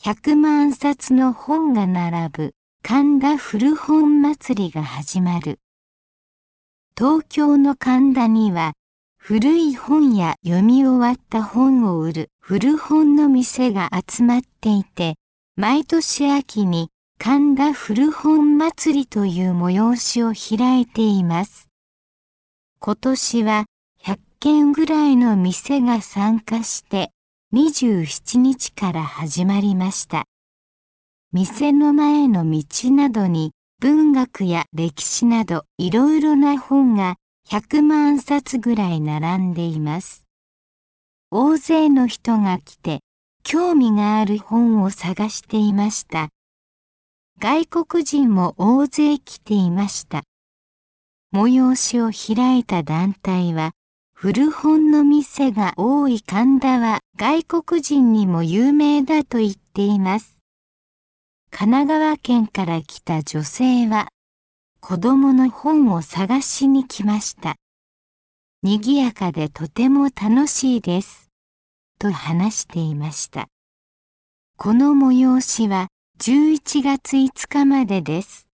100万冊の本が並ぶ神田古本祭りが始まる。東京の神田には古い本や読み終わった本を売る古本の店が集まっていて、毎年秋に神田古本祭りという催しを開いています。今年は100軒ぐらいの店が参加して27日から始まりました。店の前の道などに文学や歴史などいろいろな本が100万冊ぐらい並んでいます。大勢の人が来て興味がある本を探していました。外国人も大勢来ていました。催しを開いた団体は、古本の店が多い神田は外国人にも有名だと言っています。神奈川県から来た女性は、子供の本を探しに来ました。賑やかでとても楽しいです。と話していました。この催しは11月5日までです。